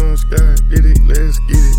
Sky, get it, let's get it.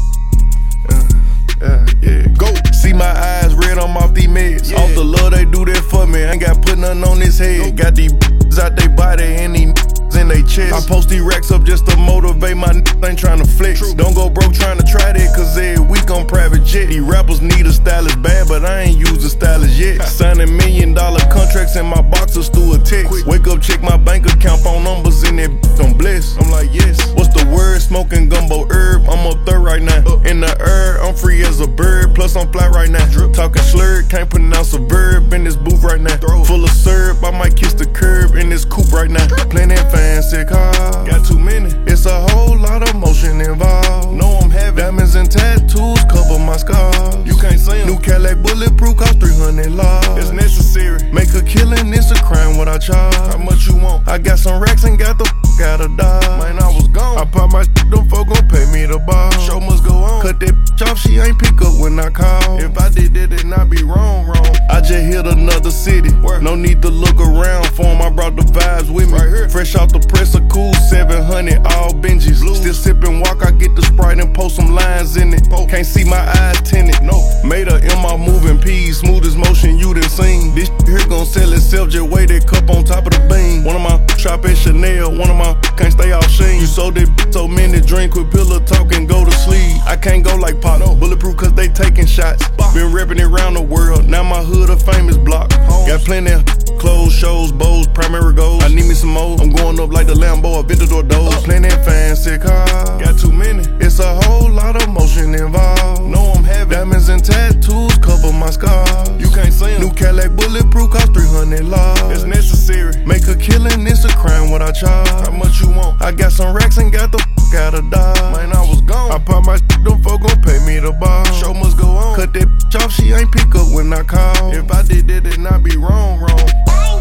Yeah. Go. See my eyes red, I'm off these meds. Yeah. Off the love, they do that for me. Ain't got put nothing on his head. Got these out they body and these in they chest. I post these racks up just to motivate my ain't tryna flex. True. Don't go broke tryna try that, cause every week on private jet. These rappers need a stylist bad, but I ain't used a stylist yet. Signing $1 million contracts in my boxers through a text. Quick. Wake up, check my bank account, phone numbers in that I'm blessed. I'm like, yes. What's the word? Smoking gumbo herb. I'm up third right now. In the air, I'm free as a bird. Plus I'm flat right now. Drip. Talking slurred, can't pronounce a verb in this booth right now. Full of syrup, I might kiss the curb in this coupe right now. Playing that fancy car. Got too many. It's a whole lot of motion involved. Know I'm having diamonds and tattoos cover my scars. You can't see them. New Cadillac bulletproof cost 300 laws. It's necessary. Make a killing, it's a crime what I charge. How much you want? I got some racks and got the out of Dodge. Man, I was gone. I pop my them folk gon' pay me the bar. Show must go on. Cut that off, she ain't pick up when I call. If I did that, then I be wrong. I just hit another city. Where? No need to look around for 'em. I brought the vibes with me. Right here. Fresh off the press, a cool 700, all Benjis. Blue. Still sipping walk, I get the Sprite and post some lines in it. Can't see my eyes tinted. No. Made her in my moving peas, smoothest motion you done seen. This here gon' sell itself, just weigh that cup on top of the beam. One of my shop at Chanel, one of my can't stay off sheen. You sold it so many drink with pillow talk and go to sleep. I can't go like Pop, no. Bulletproof cause they taking shots. Been reppin' it around the world, now my hood a famous block. Got plenty of clothes, shows, bows, primary goals. I need me some more, I'm going up like the Lambo, Aventador doors. Plenty that fancy car, got too many. It's a whole lot of motion involved. Know I'm having diamonds and tattoos cover my scars. You can't see them. New Cadillac bulletproof cost 300 laws. It's necessary. Make a killing, it's a crime what I charge. How much you want? I got some racks and got the out of Dodge. Man, I was gone. I pop my them folk gon' pay me the bar. Show must go on. Cut that off, she ain't pick up when I call. If I did that, then I be wrong.